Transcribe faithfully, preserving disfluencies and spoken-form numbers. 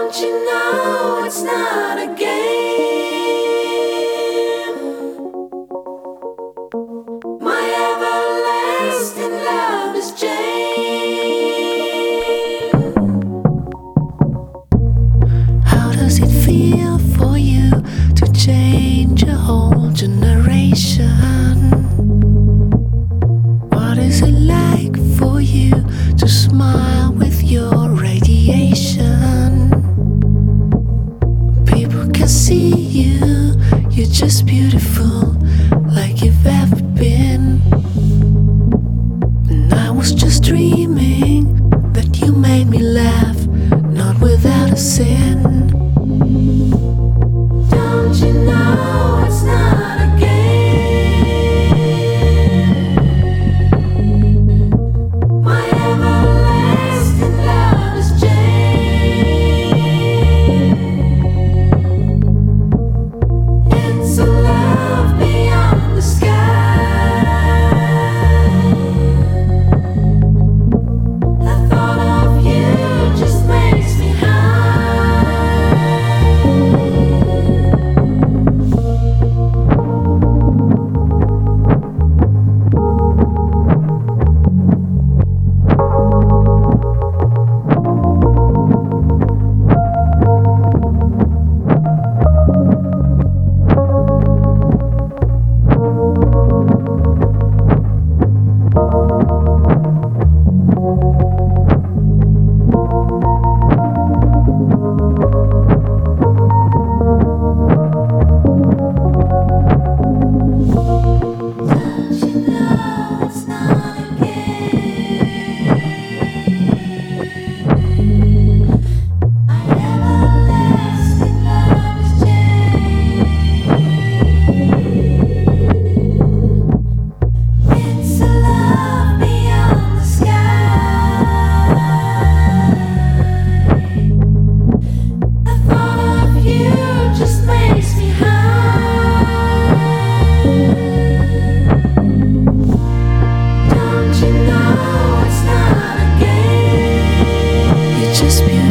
Don't you know it's not a game? My everlasting love is Jane. How does it feel for you to change a whole generation? What is it like for you to smile with your radiation? People can see you, you're just beautiful, like you've ever been. And I was just dreaming that you made me laugh, not without a sin. Don't you know it's not a game? My everlasting love is Jane. It's a love beyond the sky. The thought of you just makes me just beautiful.